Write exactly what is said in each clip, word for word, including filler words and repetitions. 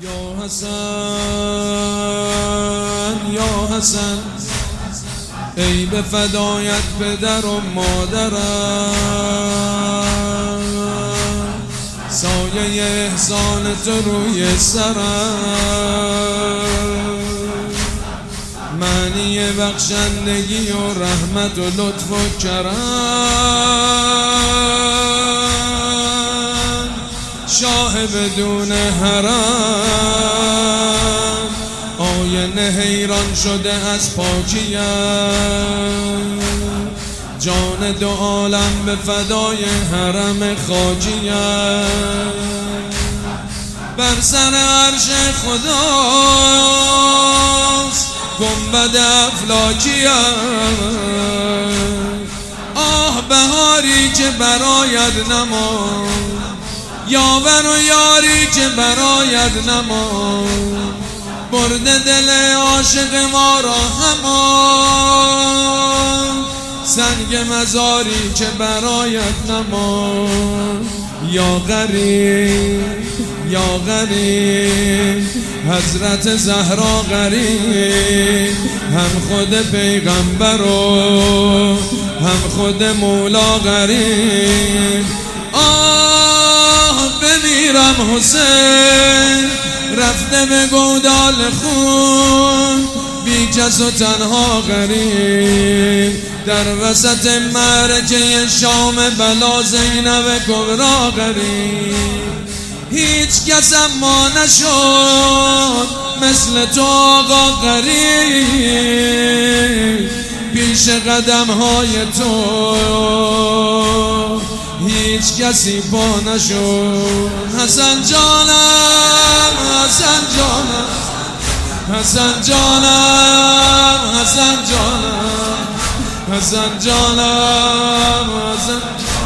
یا حسن یا حسن، ای به فدایت پدر و مادرم، سایه احسان تو روی سرم، معنی بخشندگی و رحمت و لطف و کرم، شاه بدون حرم، آینه حیران شده از پاکیم، جان دو عالم به فدای حرم خاکیم، بر سر عرش خداست گنبد افلاکیم، آه بهاری که برآید نماند، یاور و یاری که برآید نماند، برده دل عاشق ما را همان، سنگ مزاری که برآید نماند، یا غریب یا غریب حضرت زهرا غریب، هم خود پیغمبر و هم خود مولا غریب، آه بمیرم حسین رفته به گودال خون، بی کس و تنها غریب، در وسط معرکه شام بلا زینب کبرا غریب، هیچ کس اما نشد مثل تو آقا غریب، پیش قدم های تو هیچ کسی پا نشد، حسن جانم حسن جانم حسن جانم حسن جانم حسن جانم حسن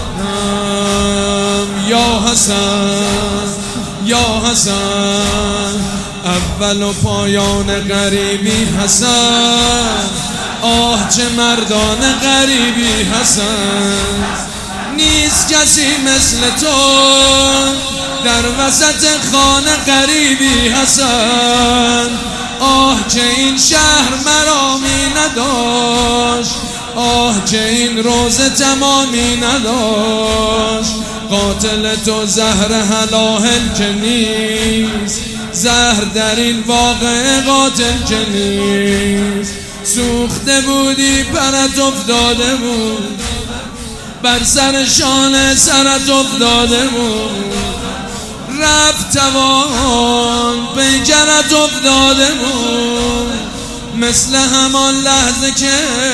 جانم، یا حسن یا حسن، اول و پایان غریبی حسن، آه چه مردان غریبی حسن، نیست کسی مثل تو در وسط خانه غریبی حسن، آه که این شهر مرامی نداشت، آه که این روزه تمامی نداشت، قاتل تو زهر هلاهل که نیست، زهر در این واقعه قاتل که نیست، سوخته بودی پرت افتاده بود، بر سر شانه سرت افتاده بود، رفت توان پیکرت افتاده بود، مثل همان لحظه که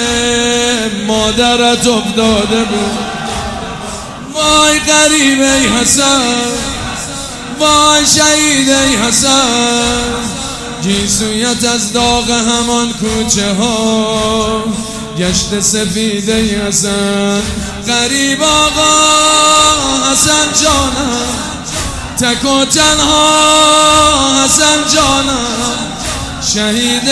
مادرت افتاده بود، وای غریب ای حسن، وای شهید ای حسن، گیسویت از داغ همان کوچه ها گشت سفید ای حسن، غریب آقا حسن جانم، تک و تنها حسن جانم، شهید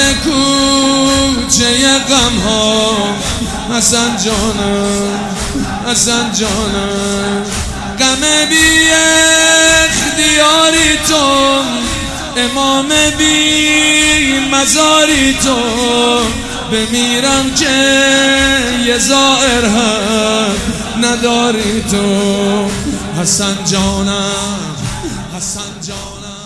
کوچه غم ها حسن جانم حسن جانم، غم بی اختیاری تو، امام بی مزاری تو، بمیرم که یه زائر هم نداری تو، حسن جانم حسن جانم.